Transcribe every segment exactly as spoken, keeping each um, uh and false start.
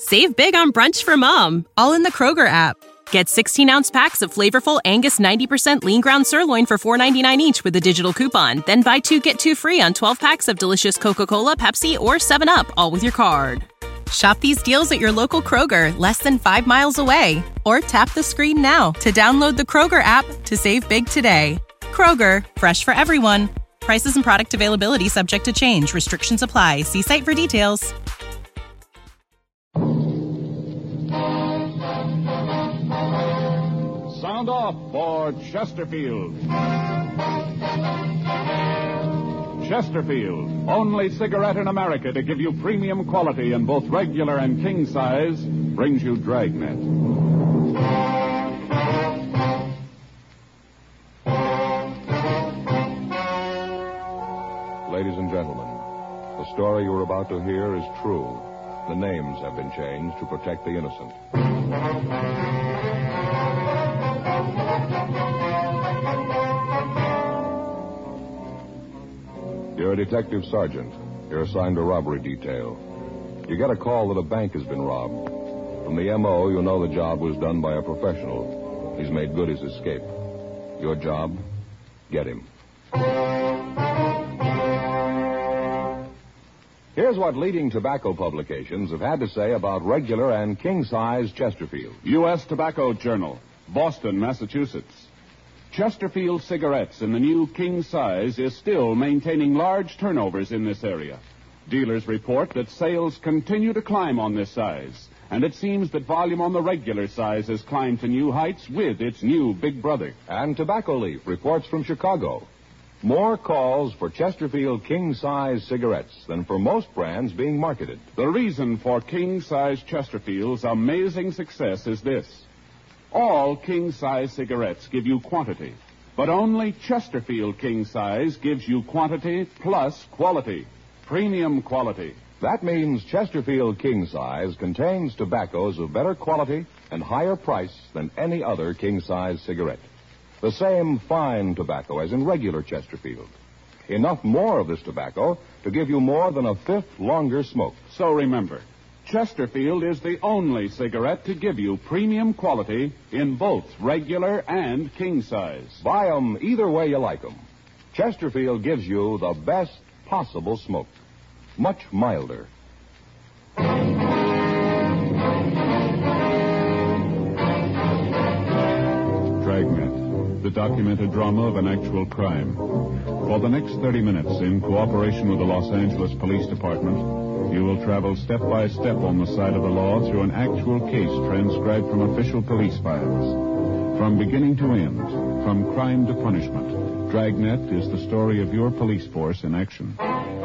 Save big on brunch for mom, all in the Kroger app. Get sixteen-ounce packs of flavorful Angus ninety percent lean ground sirloin for four dollars and ninety-nine cents each with a digital coupon. Then buy two, get two free on twelve packs of delicious Coca-Cola, Pepsi, or seven up, all with your card. Shop these deals at your local Kroger, less than five miles away. Or tap the screen now to download the Kroger app to save big today. Kroger, fresh for everyone. Prices and product availability subject to change. Restrictions apply. See site for details. Sound off for Chesterfield. Chesterfield, only cigarette in America to give you premium quality in both regular and king size, brings you Dragnet. Ladies and gentlemen, the story you're about to hear is true. The names have been changed to protect the innocent. You're a detective sergeant. You're assigned to robbery detail. You get a call that a bank has been robbed. From the M O, you know the job was done by a professional. He's made good his escape. Your job? Get him. Here's what leading tobacco publications have had to say about regular and king-size Chesterfield. U S Tobacco Journal, Boston, Massachusetts. Chesterfield cigarettes in the new king size is still maintaining large turnovers in this area. Dealers report that sales continue to climb on this size, and it seems that volume on the regular size has climbed to new heights with its new big brother. And Tobacco Leaf reports from Chicago. More calls for Chesterfield king-size cigarettes than for most brands being marketed. The reason for king-size Chesterfield's amazing success is this. All king-size cigarettes give you quantity, but only Chesterfield king-size gives you quantity plus quality, premium quality. That means Chesterfield king-size contains tobaccos of better quality and higher price than any other king-size cigarette. The same fine tobacco as in regular Chesterfield. Enough more of this tobacco to give you more than a fifth longer smoke. So remember, Chesterfield is the only cigarette to give you premium quality in both regular and king size. Buy 'em either way you like 'em. Chesterfield gives you the best possible smoke. Much milder. Dragnet, the documented drama of an actual crime. For the next thirty minutes, in cooperation with the Los Angeles Police Department, you will travel step by step on the side of the law through an actual case transcribed from official police files. From beginning to end, from crime to punishment, Dragnet is the story of your police force in action.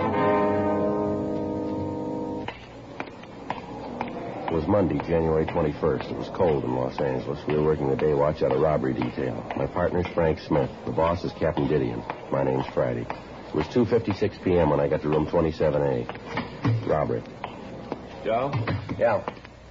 It was Monday, January twenty-first. It was cold in Los Angeles. We were working the day watch at a robbery detail. My partner's Frank Smith. The boss is Captain Didion. My name's Friday. It was two fifty-six p.m. when I got to room twenty-seven A. Robbery. Joe? Yeah.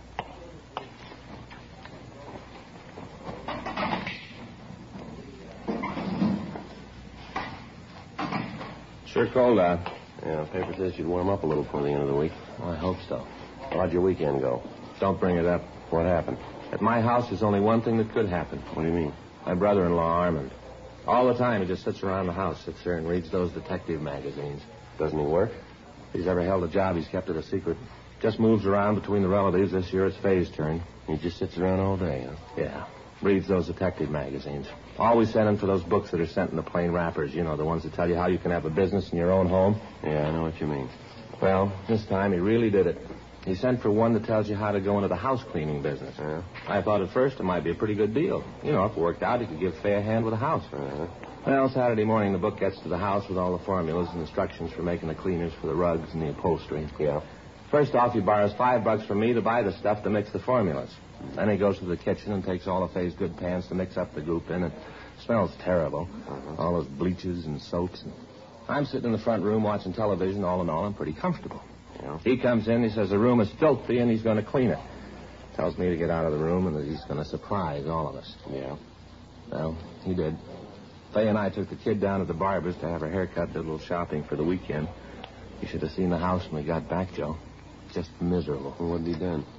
Sure cold out. Yeah, the paper says you'd warm up a little before the end of the week. Well, I hope so. How'd your weekend go? Don't bring it up. What happened? At my house, there's only one thing that could happen. What do you mean? My brother-in-law, Armand. All the time, he just sits around the house, sits there and reads those detective magazines. Doesn't he work? If he's ever held a job, he's kept it a secret. Just moves around between the relatives. This year it's Faye's turn. He just sits around all day, huh? Yeah. Reads those detective magazines. Always sending for those books that are sent in the plain wrappers. You know, the ones that tell you how you can have a business in your own home. Yeah, I know what you mean. Well, this time he really did it. He sent for one that tells you how to go into the house cleaning business. Yeah. I thought at first it might be a pretty good deal. You know, if it worked out, he could give Faye a hand with a house. Uh-huh. Well, Saturday morning, the book gets to the house with all the formulas and instructions for making the cleaners for the rugs and the upholstery. Yeah. First off, he borrows five bucks from me to buy the stuff to mix the formulas. Then he goes to the kitchen and takes all of Faye's good pans to mix up the goop in. It smells terrible. Uh-huh. All those bleaches and soaps. And I'm sitting in the front room watching television. All in all, I'm pretty comfortable. Yeah. He comes in, he says the room is filthy and he's going to clean it. Tells me to get out of the room and that he's going to surprise all of us. Yeah. Well, he did. Faye and I took the kid down to the barber's to have her hair cut, did a little shopping for the weekend. You should have seen the house when we got back, Joe. Just miserable. Well, what'd he done?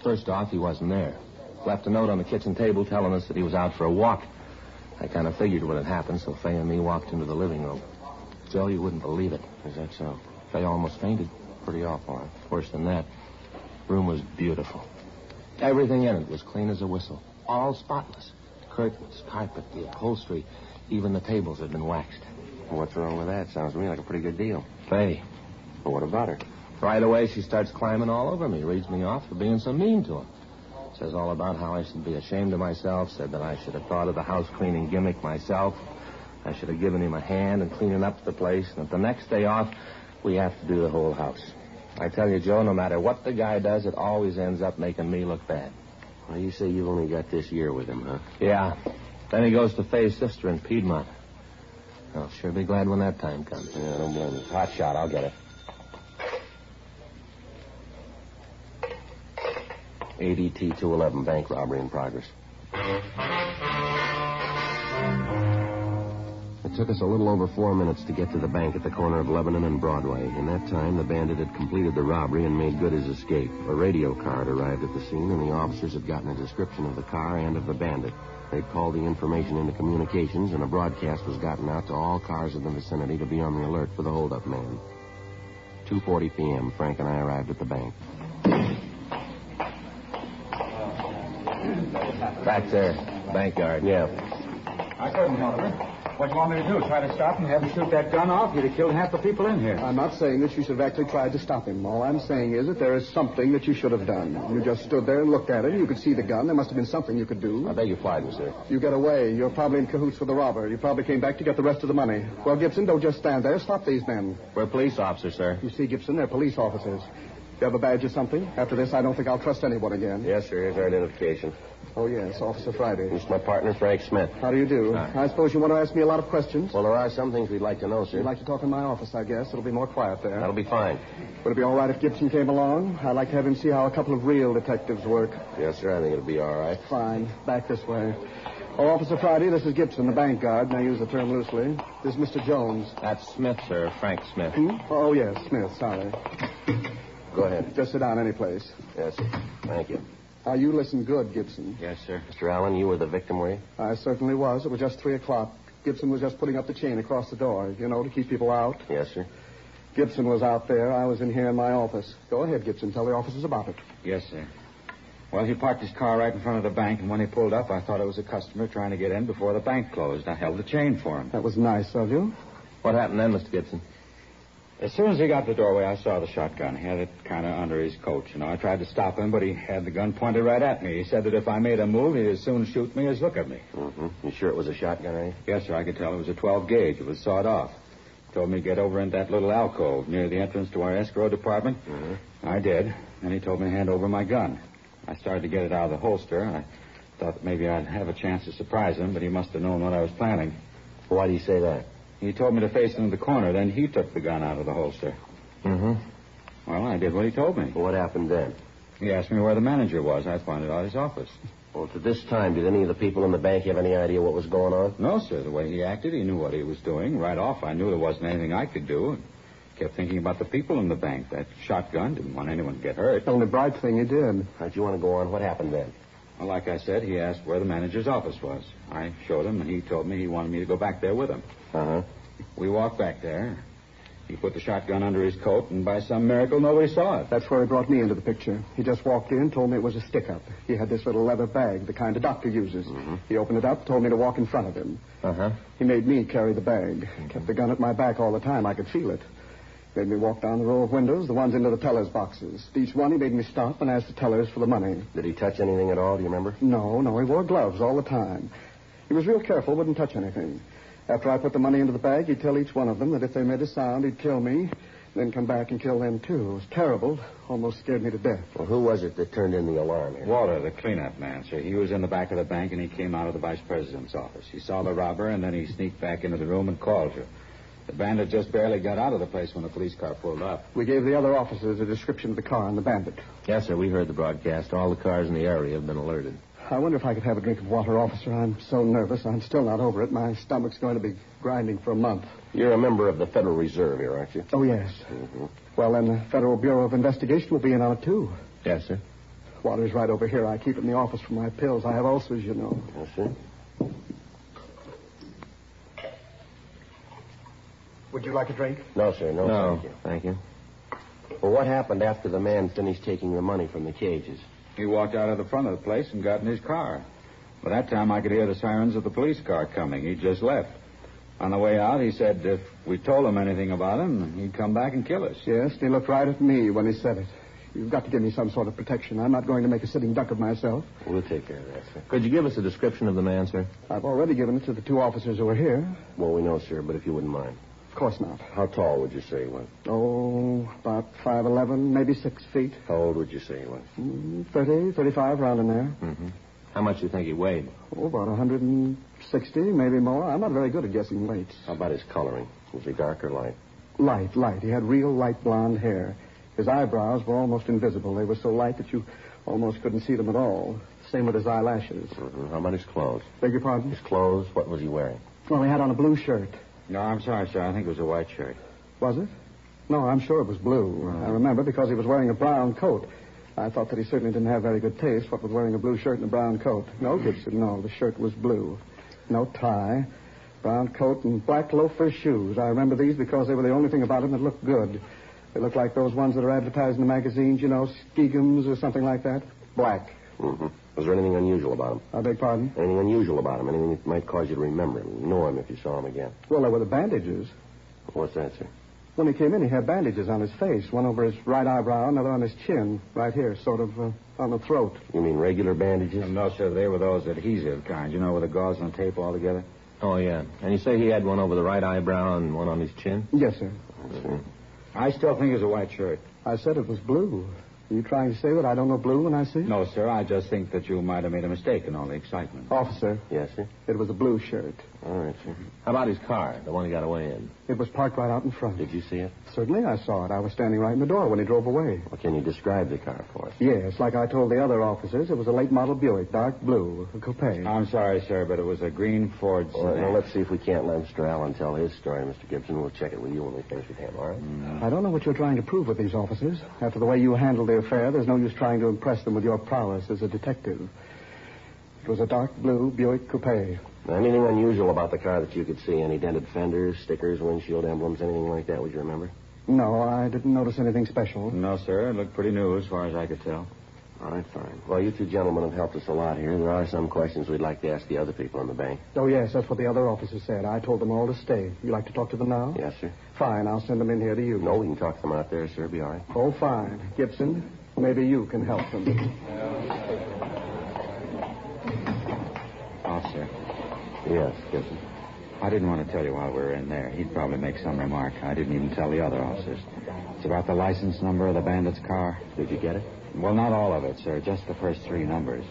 First off, he wasn't there. Left a note on the kitchen table telling us that he was out for a walk. I kind of figured what had happened, so Fay and me walked into the living room. Joe, you wouldn't believe it. Is that so? Fay almost fainted. Pretty awful. Worse than that. Room was beautiful. Everything in it was clean as a whistle. All spotless. Curtains, carpet, the upholstery, even the tables had been waxed. Well, what's wrong with that? Sounds to me like a pretty good deal. Fay. Well, what about her? Right away, she starts climbing all over me, reads me off for being so mean to him. Says all about how I should be ashamed of myself, said that I should have thought of the house cleaning gimmick myself. I should have given him a hand in cleaning up the place, and that the next day off, we have to do the whole house. I tell you, Joe, no matter what the guy does, it always ends up making me look bad. Well, you say you've only got this year with him, huh? Yeah. Then he goes to Fay's sister in Piedmont. I'll sure be glad when that time comes. Yeah, don't blame me. Hot shot. I'll get it. A D T two eleven, bank robbery in progress. It took us a little over four minutes to get to the bank at the corner of Lebanon and Broadway. In that time, the bandit had completed the robbery and made good his escape. A radio car had arrived at the scene, and the officers had gotten a description of the car and of the bandit. They'd called the information into communications, and a broadcast was gotten out to all cars in the vicinity to be on the alert for the holdup man. two forty p.m., Frank and I arrived at the bank. Back there, bank guard. Yeah. I couldn't help it. What do you want me to do? Try to stop him? Have him shoot that gun off? You'd have killed half the people in here. I'm not saying that you should have actually tried to stop him. All I'm saying is that there is something that you should have done. You just stood there and looked at it. You could see the gun. There must have been something you could do. I beg your pardon, sir. You get away. You're probably in cahoots with the robber. You probably came back to get the rest of the money. Well, Gibson, don't just stand there. Stop these men. We're police officers, sir. You see, Gibson, they're police officers. You have a badge or something? After this, I don't think I'll trust anyone again. Yes, sir. Here's our identification. Oh, yes, Officer Friday. This is my partner, Frank Smith. How do you do? Hi. I suppose you want to ask me a lot of questions? Well, there are some things we'd like to know, sir. You'd like to talk in my office, I guess. It'll be more quiet there. That'll be fine. Would it be all right if Gibson came along? I'd like to have him see how a couple of real detectives work. Yes, sir. I think it'll be all right. Fine. Back this way. Oh, Officer Friday, this is Gibson, the bank guard, and I use the term loosely. This is Mister Jones. That's Smith, sir. Frank Smith. Hmm? Oh, yes, Smith. Sorry. Go ahead. Just sit down any place. Yes, sir. Thank you. Now, you listen good, Gibson. Yes, sir. Mister Allen, you were the victim, were you? I certainly was. It was just three o'clock. Gibson was just putting up the chain across the door, you know, to keep people out. Yes, sir. Gibson was out there. I was in here in my office. Go ahead, Gibson. Tell the officers about it. Yes, sir. Well, he parked his car right in front of the bank, and when he pulled up, I thought it was a customer trying to get in before the bank closed. I held the chain for him. That was nice of you. What happened then, Mister Gibson? As soon as he got to the doorway, I saw the shotgun. He had it kind of under his coat, you know. I tried to stop him, but he had the gun pointed right at me. He said that if I made a move, he'd as soon shoot me as look at me. Mm-hmm. You sure it was a shotgun, eh? Yes, sir, I could tell. It was a twelve gauge. It was sawed off. He told me to get over in that little alcove near the entrance to our escrow department. Mm-hmm. I did. Then he told me to hand over my gun. I started to get it out of the holster. I thought that maybe I'd have a chance to surprise him, but he must have known what I was planning. Why do you say that? He told me to face him in the corner. Then he took the gun out of the holster. Mm-hmm. Well, I did what he told me. What happened then? He asked me where the manager was. I pointed out his office. Well, to this time, did any of the people in the bank have any idea what was going on? No, sir. The way he acted, he knew what he was doing. Right off, I knew there wasn't anything I could do. Kept thinking about the people in the bank. That shotgun didn't want anyone to get hurt. The only bright thing he did. How'd you want to go on? What happened then? Well, like I said, he asked where the manager's office was. I showed him, and he told me he wanted me to go back there with him. Uh-huh. We walked back there. He put the shotgun under his coat, and by some miracle, nobody saw it. That's where he brought me into the picture. He just walked in, told me it was a stick-up. He had this little leather bag, the kind a doctor uses. Mm-hmm. He opened it up, told me to walk in front of him. Uh-huh. He made me carry the bag. Kept the gun at my back all the time. I could feel it. Made me walk down the row of windows, the ones into the teller's boxes. Each one, he made me stop and ask the tellers for the money. Did he touch anything at all? Do you remember? No, no, he wore gloves all the time. He was real careful, wouldn't touch anything. After I put the money into the bag, he'd tell each one of them that if they made a sound, he'd kill me, then come back and kill them, too. It was terrible. Almost scared me to death. Well, who was it that turned in the alarm here? Walter, the cleanup man, sir. He was in the back of the bank, and he came out of the vice president's office. He saw the robber, and then he sneaked back into the room and called you. The bandit just barely got out of the place when the police car pulled up. We gave the other officers a description of the car and the bandit. Yes, sir. We heard the broadcast. All the cars in the area have been alerted. I wonder if I could have a drink of water, officer. I'm so nervous. I'm still not over it. My stomach's going to be grinding for a month. You're a member of the Federal Reserve here, aren't you? Oh, yes. Mm-hmm. Well, then the Federal Bureau of Investigation will be in on it, too. Yes, sir. Water's right over here. I keep it in the office for my pills. I have ulcers, you know. Yes, sir. Would you like a drink? No, sir. No, No, thank you. thank you. Well, what happened after the man finished taking the money from the cages? He walked out of the front of the place and got in his car. By that time, I could hear the sirens of the police car coming. He just left. On the way out, he said if we told him anything about him, he'd come back and kill us. Yes, he looked right at me when he said it. You've got to give me some sort of protection. I'm not going to make a sitting duck of myself. We'll take care of that, sir. Could you give us a description of the man, sir? I've already given it to the two officers who are here. Well, we know, sir, but if you wouldn't mind. Of course not. How tall would you say he was? Oh, about five eleven, maybe six feet. How old would you say he was? Mm, thirty, thirty-five, round in there. Mm-hmm. How much do you think he weighed? Oh, about one hundred sixty, maybe more. I'm not very good at guessing weights. How about his coloring? Was he dark or light? Light, light. He had real light blonde hair. His eyebrows were almost invisible. They were so light that you almost couldn't see them at all. Same with his eyelashes. Mm-hmm. How about his clothes? Beg your pardon? His clothes, what was he wearing? Well, he had on a blue shirt. No, I'm sorry, sir. I think it was a white shirt. Was it? No, I'm sure it was blue. I remember because he was wearing a brown coat. I thought that he certainly didn't have very good taste, what with wearing a blue shirt and a brown coat. No, Gibson, no. The shirt was blue. No tie. Brown coat and black loafer shoes. I remember these because they were the only thing about him that looked good. They looked like those ones that are advertised in the magazines, you know, Skegums or something like that. Black. Mm-hmm. Was there anything unusual about him? I beg pardon? Anything unusual about him? Anything that might cause you to remember him, know him if you saw him again? Well, there were the bandages. What's that, sir? When he came in, he had bandages on his face. One over his right eyebrow, another on his chin, right here, sort of uh, on the throat. You mean regular bandages? No, sir. They were those adhesive kind, you know, with the gauze and tape all together. Oh, yeah. And you say he had one over the right eyebrow and one on his chin? Yes, sir. Mm-hmm. I still think it was a white shirt. I said it was blue. Are you trying to say that I don't know blue when I see it? No, sir. I just think that you might have made a mistake in all the excitement. Officer, Yes, sir. it was a blue shirt. All right, sir. How about his car, the one he got away in? It was parked right out in front. Did you see it? Certainly I saw it. I was standing right in the door when he drove away. Well, can you describe the car for us? Yes, like I told the other officers, it was a late model Buick, dark blue, a coupe. I'm sorry, sir, but it was a green Ford All right, sedan. now let's see if we can't let Mister Allen tell his story, Mister Gibson. We'll check it with you when we finish with him, all right? I don't know what you're trying to prove with these officers. After the way you handled the affair, there's no use trying to impress them with your prowess as a detective. It was a dark blue Buick coupe. Now, anything unusual about the car that you could see? Any dented fenders, stickers, windshield emblems, anything like that, would you remember? No, I didn't notice anything special. No, sir. It looked pretty new as far as I could tell. All right, fine. Well, you two gentlemen have helped us a lot here. There are some questions we'd like to ask the other people in the bank. Oh, yes, that's what the other officers said. I told them all to stay. You like to talk to them now? Yes, sir. Fine, I'll send them in here to you. No, we can talk to them out there, sir. Be all right. Oh, fine. Gibson, maybe you can help them. Officer, Yes, Gibson. I didn't want to tell you while we were in there. He'd probably make some remark. I didn't even tell the other officers. It's about the license number of the bandit's car. Did you get it? Well, not all of it, sir. Just the first three numbers.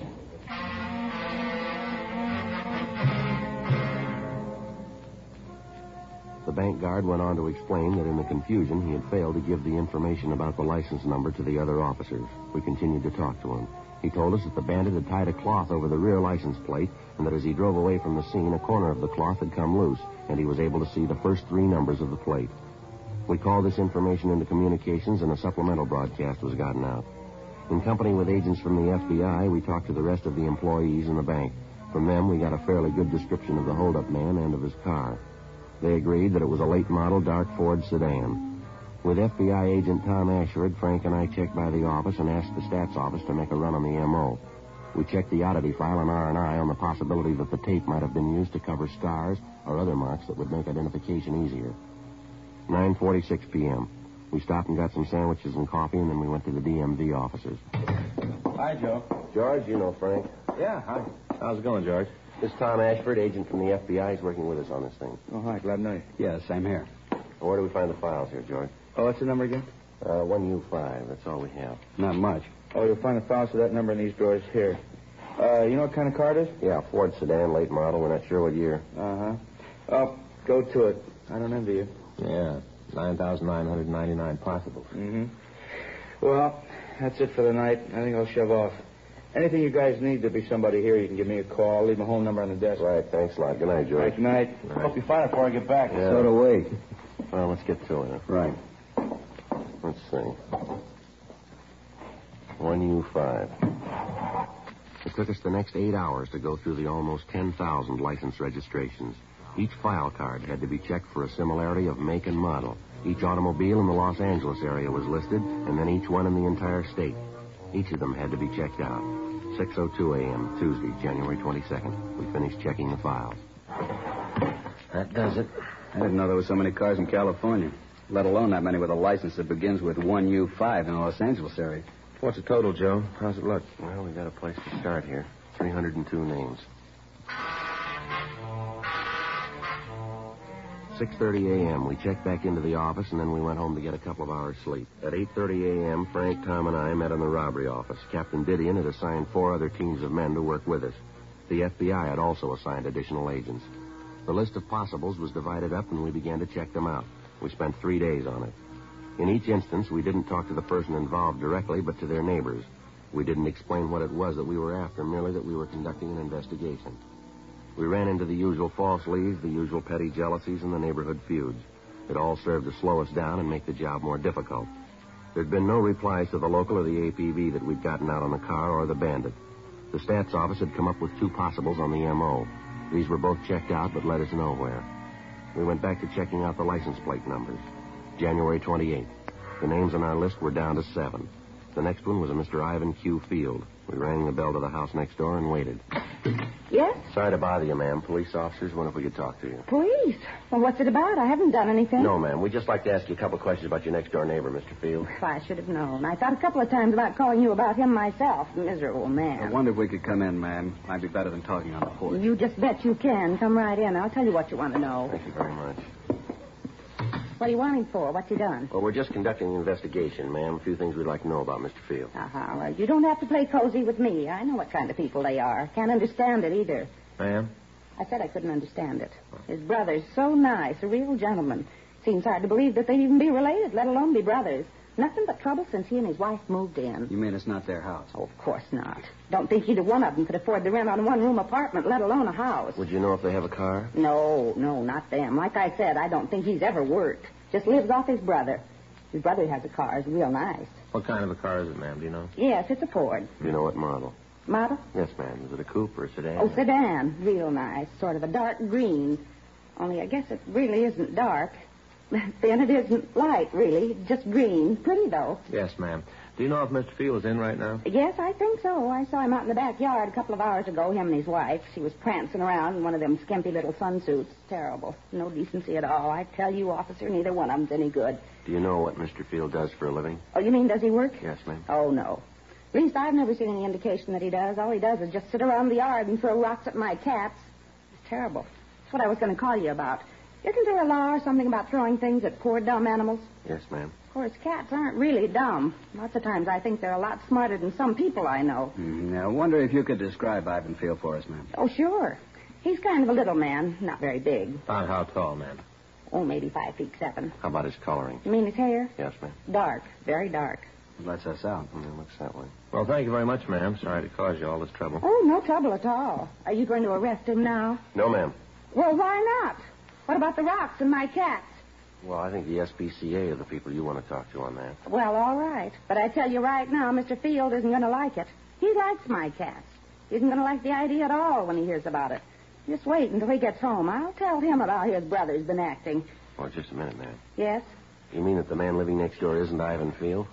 The bank guard went on to explain that in the confusion he had failed to give the information about the license number to the other officers. We continued to talk to him. He told us that the bandit had tied a cloth over the rear license plate and that as he drove away from the scene, a corner of the cloth had come loose and he was able to see the first three numbers of the plate. We called this information into communications and a supplemental broadcast was gotten out. In company with agents from the F B I, we talked to the rest of the employees in the bank. From them, we got a fairly good description of the holdup man and of his car. They agreed that it was a late model dark Ford sedan. With F B I agent Tom Ashford, Frank and I checked by the office and asked the stats office to make a run on the M O. We checked the oddity file on R and I on the possibility that the tape might have been used to cover scars or other marks that would make identification easier. nine forty-six p.m. We stopped and got some sandwiches and coffee, and then we went to the D M V offices. Hi, Joe. George, you know Frank. Yeah, hi. How's it going, George? This is Tom Ashford, agent from the F B I. He's working with us on this thing. Oh, hi. Glad to know you. Yeah, same here. Well, where do we find the files here, George? Oh, what's the number again? Uh, one U five. That's all we have. Not much. Oh, you'll find the files for that number in these drawers here. Uh, you know what kind of car it is? Yeah, Ford sedan, late model. We're not sure what year. Uh-huh. Oh, go to it. I don't envy you. Yeah, nine thousand nine hundred ninety-nine possibles. Mm-hmm. Well, that's it for the night. I think I'll shove off. Anything you guys need, there'll be somebody here. You can give me a call. Leave my home number on the desk. Right, thanks a lot. Good night, George. Right, good night. Right. Hope you find it before I get back. Yeah. So do we. Well, let's get to it. Right. Let's see. One U five. It took us the next eight hours to go through the almost ten thousand license registrations. Each file card had to be checked for a similarity of make and model. Each automobile in the Los Angeles area was listed, and then each one in the entire state. Each of them had to be checked out. six oh two a.m., Tuesday, January twenty-second. We finished checking the files. That does it. I didn't know there were so many cars in California, let alone that many with a license that begins with one U five in the Los Angeles area. What's the total, Joe? How's it look? Well, we got a place to start here. three hundred two names. six thirty a.m., we checked back into the office, and then we went home to get a couple of hours' sleep. At eight thirty a.m., Frank, Tom, and I met in the robbery office. Captain Didion had assigned four other teams of men to work with us. The F B I had also assigned additional agents. The list of possibles was divided up, and we began to check them out. We spent three days on it. In each instance, we didn't talk to the person involved directly, but to their neighbors. We didn't explain what it was that we were after, merely that we were conducting an investigation. We ran into the usual false leads, the usual petty jealousies, and the neighborhood feuds. It all served to slow us down and make the job more difficult. There'd been no replies to the local or the A P B that we'd gotten out on the car or the bandit. The stats office had come up with two possibles on the M O. These were both checked out, but led us nowhere. We went back to checking out the license plate numbers. January twenty-eighth. The names on our list were down to seven. The next one was a Mister Ivan Q. Field. We rang the bell to the house next door and waited. Yes? Sorry to bother you, ma'am. Police officers, wonder if we could talk to you. Police? Well, what's it about? I haven't done anything. No, ma'am. We'd just like to ask you a couple of questions about your next-door neighbor, Mister Field. If I should have known. I thought a couple of times about calling you about him myself. Miserable man. I wonder if we could come in, ma'am. Might be better than talking on the porch. You just bet you can. Come right in. I'll tell you what you want to know. Thank you very much. What do you want him for? What's he done? Well, we're just conducting an investigation, ma'am. A few things we'd like to know about Mister Field. Uh-huh. Well, you don't have to play cozy with me. I know what kind of people they are. Can't understand it either. Ma'am? I said I couldn't understand it. His brother's so nice, a real gentleman. Seems hard to believe that they'd even be related, let alone be brothers. Nothing but trouble since he and his wife moved in. You mean it's not their house? Oh, of course not. Don't think either one of them could afford the rent on a one-room apartment, let alone a house. Would you know if they have a car? No, no, not them. Like I said, I don't think he's ever worked. Just lives off his brother. His brother has a car. It's real nice. What kind of a car is it, ma'am? Do you know? Yes, it's a Ford. Do you know what model? Model? Yes, ma'am. Is it a coupe or a sedan? Oh, sedan. Real nice. Sort of a dark green. Only I guess it really isn't dark. Then it isn't light, really. Just green. Pretty, though. Yes, ma'am. Do you know if Mister Field is in right now? Yes, I think so. I saw him out in the backyard a couple of hours ago, him and his wife. She was prancing around in one of them skimpy little sunsuits. Terrible. No decency at all. I tell you, officer, neither one of them's any good. Do you know what Mister Field does for a living? Oh, you mean does he work? Yes, ma'am. Oh, no. At least I've never seen any indication that he does. All he does is just sit around the yard and throw rocks at my cats. It's terrible. That's what I was going to call you about. Isn't there a law or something about throwing things at poor, dumb animals? Yes, ma'am. Of course, cats aren't really dumb. Lots of times I think they're a lot smarter than some people I know. Mm, I wonder if you could describe Ivan Field for us, ma'am. Oh, sure. He's kind of a little man, not very big. About how tall, ma'am? Oh, maybe five feet seven. How about his coloring? You mean his hair? Yes, ma'am. Dark, very dark. Lets us out. Yeah, it looks that way. Well, thank you very much, ma'am. Sorry to cause you all this trouble. Oh, no trouble at all. Are you going to arrest him now? No, ma'am. Well, why not? What about the rocks and my cats? Well, I think the S P C A are the people you want to talk to on that. Well, all right. But I tell you right now, Mister Field isn't going to like it. He likes my cats. He isn't going to like the idea at all when he hears about it. Just wait until he gets home. I'll tell him about how his brother's been acting. Oh, just a minute, ma'am. Yes? You mean that the man living next door isn't Ivan Field?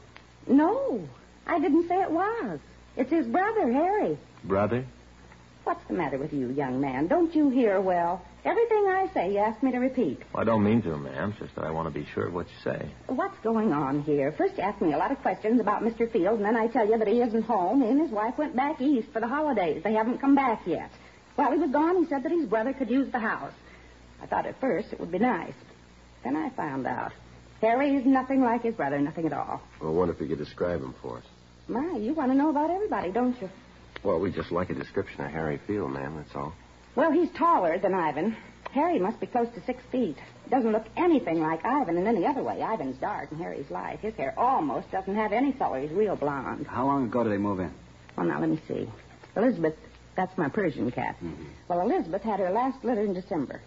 No. I didn't say it was. It's his brother, Harry. Brother? What's the matter with you, young man? Don't you hear well? Everything I say, you ask me to repeat. Well, I don't mean to, ma'am. It's just that I want to be sure of what you say. What's going on here? First you ask me a lot of questions about Mister Field, and then I tell you that he isn't home. He and his wife went back east for the holidays. They haven't come back yet. While he was gone, he said that his brother could use the house. I thought at first it would be nice. Then I found out. Harry is nothing like his brother, nothing at all. Well, I wonder if you could describe him for us. My, you want to know about everybody, don't you? Well, we'd just like a description of Harry Field, ma'am, that's all. Well, he's taller than Ivan. Harry must be close to six feet. Doesn't look anything like Ivan in any other way. Ivan's dark and Harry's light. His hair almost doesn't have any color. He's real blonde. How long ago did they move in? Well, now, let me see. Elizabeth, that's my Persian cat. Mm-hmm. Well, Elizabeth had her last litter in December.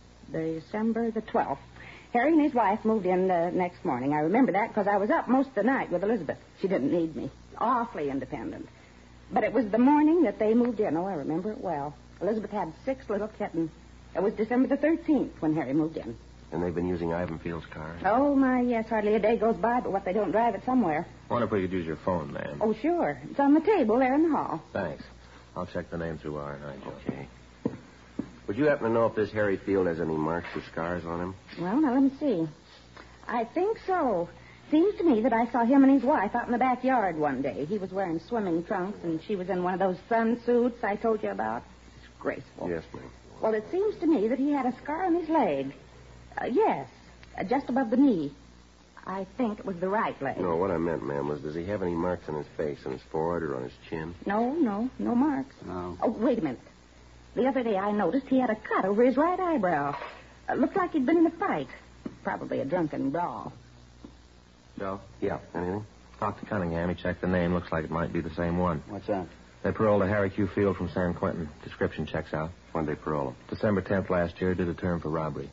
December the twelfth. Harry and his wife moved in the next morning. I remember that because I was up most of the night with Elizabeth. She didn't need me. Awfully independent. But it was the morning that they moved in. Oh, I remember it well. Elizabeth had six little kittens. It was December the thirteenth when Harry moved in. And they've been using Ivan Field's car? Oh, my, yes. Hardly a day goes by but what they don't drive it somewhere. I wonder if we could use your phone, ma'am. Oh, sure. It's on the table there in the hall. Thanks. I'll check the name through R and I, Joe. Okay. Would you happen to know if this Harry Field has any marks or scars on him? Well, now, let me see. I think so. Seems to me that I saw him and his wife out in the backyard one day. He was wearing swimming trunks, and she was in one of those sun suits I told you about. Disgraceful. Yes, ma'am. Well, it seems to me that he had a scar on his leg. Uh, yes, uh, just above the knee. I think it was the right leg. No, what I meant, ma'am, was does he have any marks on his face, on his forehead, or on his chin? No, no, no marks. No. Oh, wait a minute. The other day I noticed he had a cut over his right eyebrow. Uh, looked like he'd been in a fight. Probably a drunken brawl. Joe? Yeah. Anything? Talk to Cunningham. He checked the name. Looks like it might be the same one. What's that? They paroled a Harry Q. Field from San Quentin. Description checks out. When they parole him? December tenth last year. Did a term for robbery.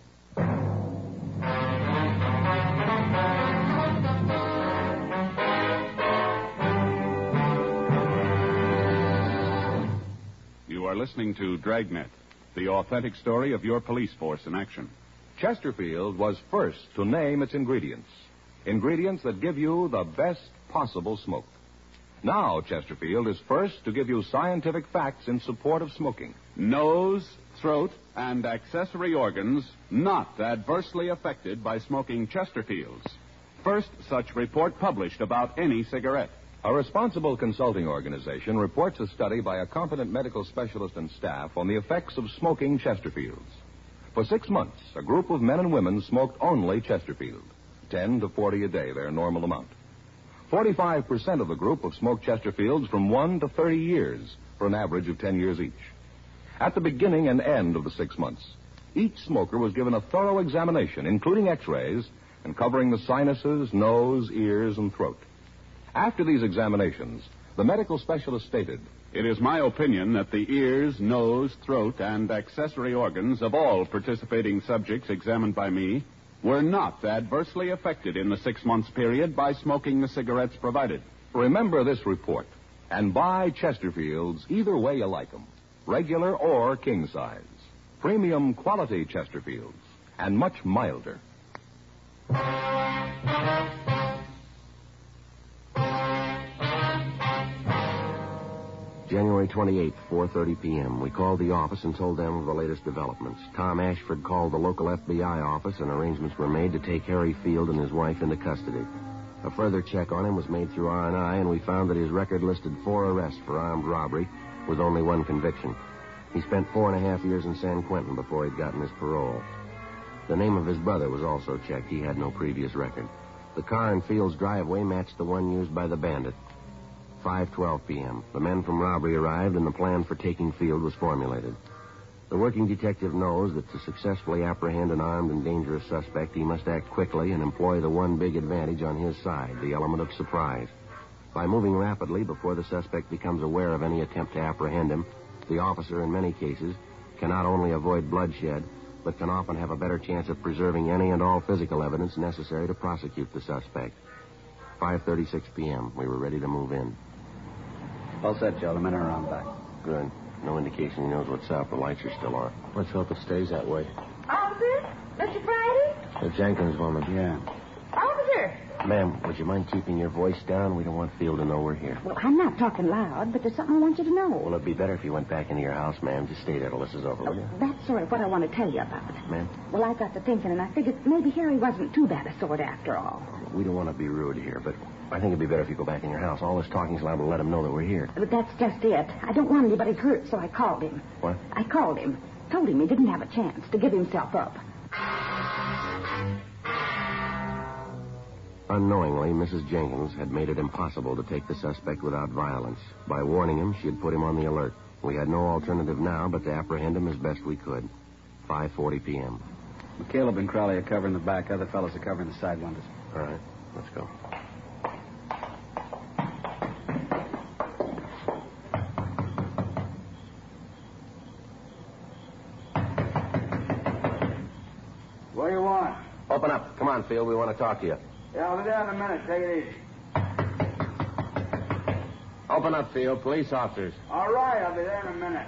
You are listening to Dragnet, the authentic story of your police force in action. Chesterfield was first to name its ingredients. Ingredients that give you the best possible smoke. Now, Chesterfield is first to give you scientific facts in support of smoking. Nose, throat, and accessory organs not adversely affected by smoking Chesterfields. First such report published about any cigarette. A responsible consulting organization reports a study by a competent medical specialist and staff on the effects of smoking Chesterfields. For six months, a group of men and women smoked only Chesterfield. Ten to forty a day, their normal amount. Forty-five percent of the group have smoked Chesterfields from one to thirty years, for an average of ten years each. At the beginning and end of the six months, each smoker was given a thorough examination, including x-rays, and covering the sinuses, nose, ears, and throat. After these examinations, the medical specialist stated, "It is my opinion that the ears, nose, throat, and accessory organs of all participating subjects examined by me were not adversely affected in the six months period by smoking the cigarettes provided." Remember this report, and buy Chesterfields either way you like them, regular or king size. Premium quality Chesterfields, and much milder. January twenty-eighth, four thirty p.m. We called the office and told them of the latest developments. Tom Ashford called the local F B I office, and arrangements were made to take Harry Field and his wife into custody. A further check on him was made through R and I, and we found that his record listed four arrests for armed robbery with only one conviction. He spent four and a half years in San Quentin before he'd gotten his parole. The name of his brother was also checked. He had no previous record. The car in Field's driveway matched the one used by the bandit. five twelve p.m. The men from robbery arrived, and the plan for taking Field was formulated. The working detective knows that to successfully apprehend an armed and dangerous suspect, he must act quickly and employ the one big advantage on his side, the element of surprise. By moving rapidly before the suspect becomes aware of any attempt to apprehend him, the officer, in many cases, can not only avoid bloodshed, but can often have a better chance of preserving any and all physical evidence necessary to prosecute the suspect. five thirty-six p.m. We were ready to move in. All set, Joe. The men are around back. Good. No indication he knows what's up. The lights are still on. Let's hope it stays that way. Officer? Mister Friday? The Jenkins woman. Yeah. Officer! Ma'am, would you mind keeping your voice down? We don't want Field to know we're here. Well, I'm not talking loud, but there's something I want you to know. Well, it'd be better if you went back into your house, ma'am. Just stay there till this is over, will you? That's sort of what I want to tell you about. Ma'am? Well, I got to thinking, and I figured maybe Harry wasn't too bad a sort after all. We don't want to be rude here, but I think it'd be better if you go back in your house. All this talking's liable to let him know that we're here. But that's just it. I don't want anybody hurt, so I called him. What? I called him. Told him he didn't have a chance to give himself up. Unknowingly, Missus Jenkins had made it impossible to take the suspect without violence. By warning him, she had put him on the alert. We had no alternative now but to apprehend him as best we could. five forty p.m. Caleb and Crowley are covering the back. Other fellows are covering the side windows. All right, let's go. What do you want? Open up. Come on, Field. We want to talk to you. Yeah, I'll be there in a minute. Take it easy. Open up, Field. Police officers. All right, I'll be there in a minute.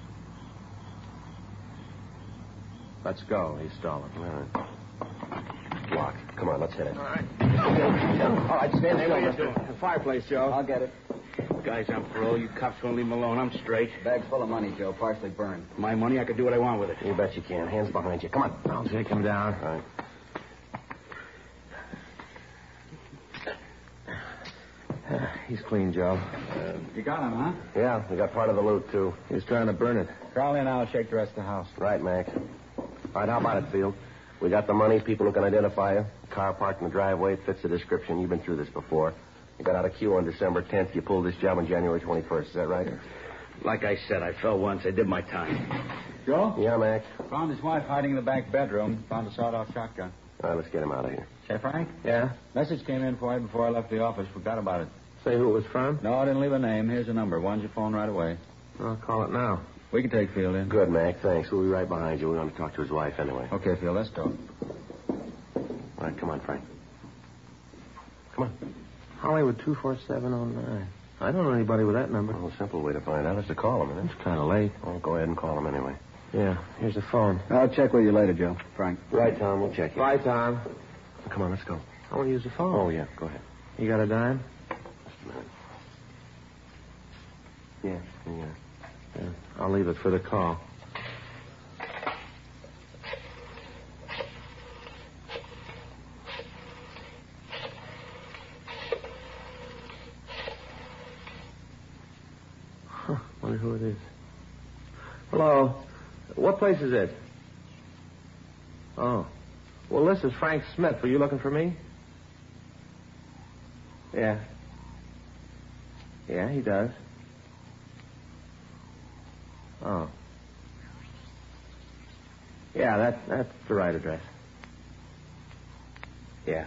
Let's go. He's stalling. All right. Lock. Come on, let's hit it. All right. All right, stand Hey, still, what are you mister. doing? The fireplace, Joe. I'll get it. Guys, I'm parole. You cops won't leave me alone. I'm straight. Bag's full of money, Joe, partially burned. My money, I could do what I want with it. You bet you can. Hands behind you. Come on. I'll take him down. All right. Uh, he's clean, Joe. Uh, you got him, huh? Yeah, we got part of the loot, too. He was trying to burn it. Crawl in, I'll shake the rest of the house. Right, Max. All right, how about it, Field? We got the money, people who can identify you. Car parked in the driveway, it fits the description. You've been through this before. You got out of queue on December tenth. You pulled this job on January twenty-first. Is that right? Like I said, I fell once. I did my time. Joe? Yeah, Max. Found his wife hiding in the back bedroom. Found a sawed-off shotgun. All right, let's get him out of here. Say, Frank? Yeah? Message came in for you before I left the office. Forgot about it. Say who it was from? No, I didn't leave a name. Here's a number. Why don't you phone right away? I'll call it now. We can take Field in. Good, Mac. Thanks. We'll be right behind you. We want to talk to his wife anyway. Okay, Field, let's go. All right, come on, Frank. Come on. Hollywood two four seven oh nine. I don't know anybody with that number. Well, a simple way to find out is to call him, isn't it? It's kind of late. Well, go ahead and call him anyway. Yeah, here's the phone. I'll check with you later, Joe. Frank. Right, Tom. We'll check you. Bye, Tom. Come on, let's go. I want to use the phone. Oh, yeah. Go ahead. You got a dime? Just a minute. Yeah, yeah. Yeah, I'll leave it for the call. Huh, wonder who it is. Hello. What place is it? Oh. Well, this is Frank Smith. Were you looking for me? Yeah. Yeah, he does. Oh. Yeah, that, that's the right address. Yeah.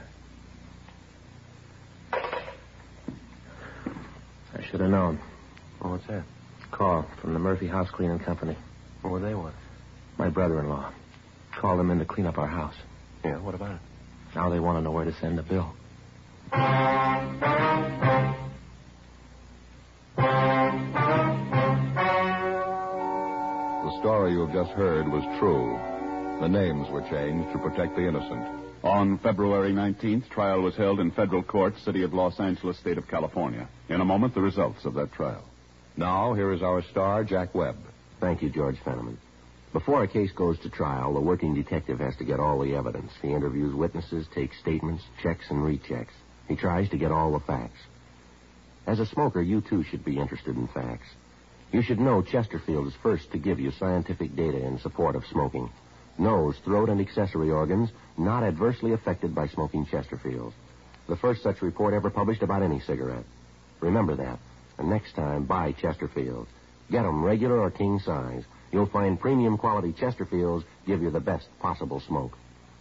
I should have known. Oh, what's that? Call from the Murphy House Cleaning Company. What do they want? My brother-in-law. Called them in to clean up our house. Yeah, what about it? Now they want to know where to send the bill. The story you have just heard was true. The names were changed to protect the innocent. On February nineteenth, trial was held in federal court, city of Los Angeles, state of California. In a moment, the results of that trial. Now, here is our star, Jack Webb. Thank you, George Fenneman. Before a case goes to trial, the working detective has to get all the evidence. He interviews witnesses, takes statements, checks and rechecks. He tries to get all the facts. As a smoker, you too should be interested in facts. You should know Chesterfield is first to give you scientific data in support of smoking. Nose, throat, and accessory organs not adversely affected by smoking Chesterfield. The first such report ever published about any cigarette. Remember that. And next time, buy Chesterfield. Get 'em regular or king size. You'll find premium quality Chesterfields give you the best possible smoke.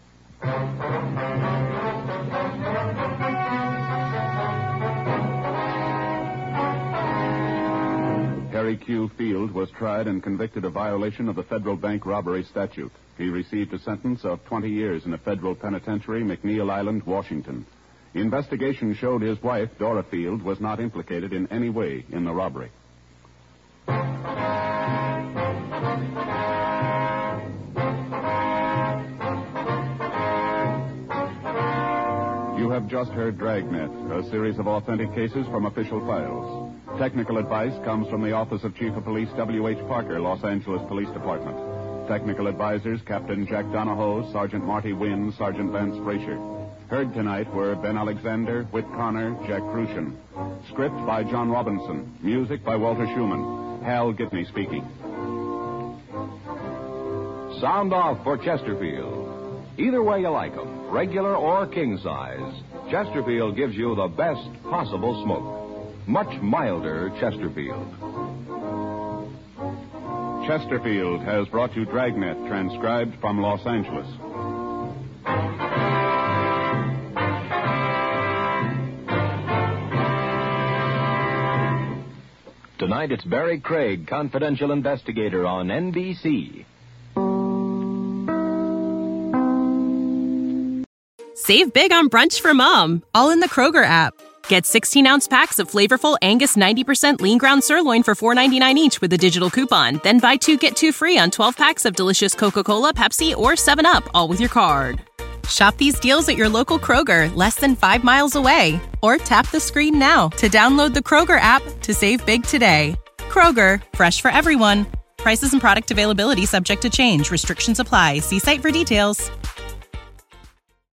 Harry Q. Field was tried and convicted of violation of the federal bank robbery statute. He received a sentence of twenty years in a federal penitentiary, McNeil Island, Washington. Investigation showed his wife, Dora Field, was not implicated in any way in the robbery. You have just heard Dragnet, a series of authentic cases from official files. Technical advice comes from the Office of Chief of Police W H. Parker, Los Angeles Police Department. Technical advisors Captain Jack Donahoe, Sergeant Marty Wynn, Sergeant Vance Frazier. Heard tonight were Ben Alexander, Whit Connor, Jack Crucian. Script by John Robinson. Music by Walter Schumann. Hal Gibney speaking. Sound off for Chesterfield. Either way you like 'em, regular or king size, Chesterfield gives you the best possible smoke. Much milder Chesterfield. Chesterfield has brought you Dragnet, transcribed from Los Angeles. Tonight it's Barry Craig, confidential investigator on N B C. Save big on brunch for mom, all in the Kroger app. Get sixteen-ounce packs of flavorful Angus ninety percent lean ground sirloin for four ninety-nine each with a digital coupon. Then buy two, get two free on twelve packs of delicious Coca-Cola, Pepsi, or seven up, all with your card. Shop these deals at your local Kroger, less than five miles away. Or tap the screen now to download the Kroger app to save big today. Kroger, fresh for everyone. Prices and product availability subject to change. Restrictions apply. See site for details.